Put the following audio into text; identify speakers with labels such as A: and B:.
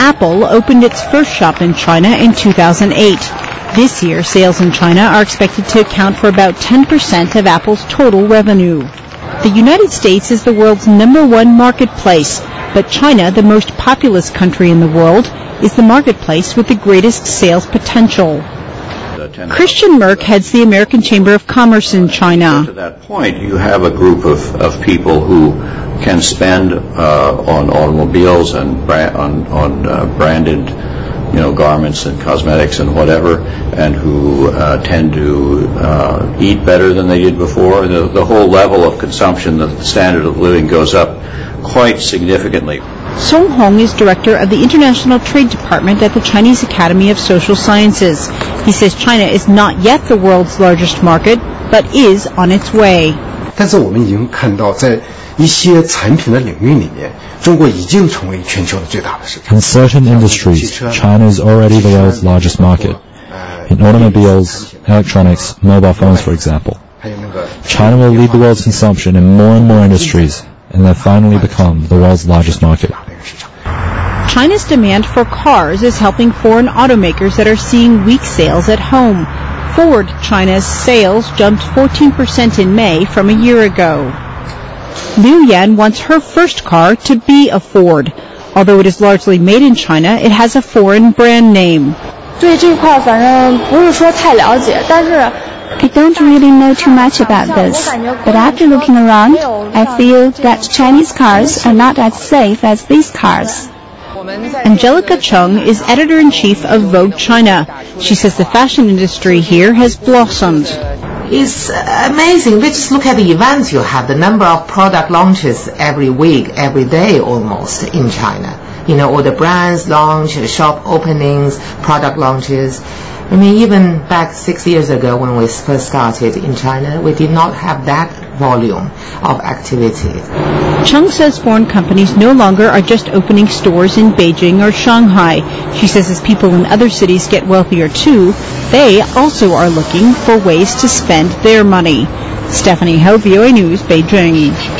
A: Apple opened its first shop in China in 2008. This year, sales in China are expected to account for about 10% of Apple's total revenue. The United States is the world's #1 marketplace, but China, the most populous country in the world, is the marketplace with the greatest sales potential. Christian Merck heads the American Chamber of Commerce in China.
B: To that point, you have a group of people who can spend on automobiles and branded, garments and cosmetics and whatever, and who tend to eat better than they did before. The whole level of consumption, the standard of living goes up quite significantly.
A: Song Hong is director of the International Trade Department at the Chinese Academy of Social Sciences. He says China is not yet the world's largest market, but is on its way.
C: 但是我们已经看到，在一些产品的领域里面，中国已经成为全球的最大的市场。
D: In certain industries, China is already the world's largest market. In automobiles, electronics, mobile phones, for example. China will lead the world's consumption in more and more industries, and they'll finally become the world's largest market.
A: China's demand for cars is helping foreign automakers that are seeing weak sales at home. Ford China's sales jumped 14% in May from a year ago. Liu Yan wants her first car to be a Ford. Although it is largely made in China, it has a foreign brand name.
E: 对这块反正不是说太了解，但是
F: I don't really know too much about this, but after looking around, I feel that Chinese cars are not as safe as these cars.
A: Angelica Chung is editor-in-chief of Vogue China. She says the fashion industry here has blossomed.
G: It's amazing. We just look at the events you have, the number of product launches every week, every day almost in China. All the brands launch, shop openings, product launches. I mean, even back 6 years ago when we first started in China, we did not have that volume of activity.
A: Chung says foreign companies no longer are just opening stores in Beijing or Shanghai. She says as people in other cities get wealthier too, they also are looking for ways to spend their money. Stephanie Ho, VOA News, Beijing.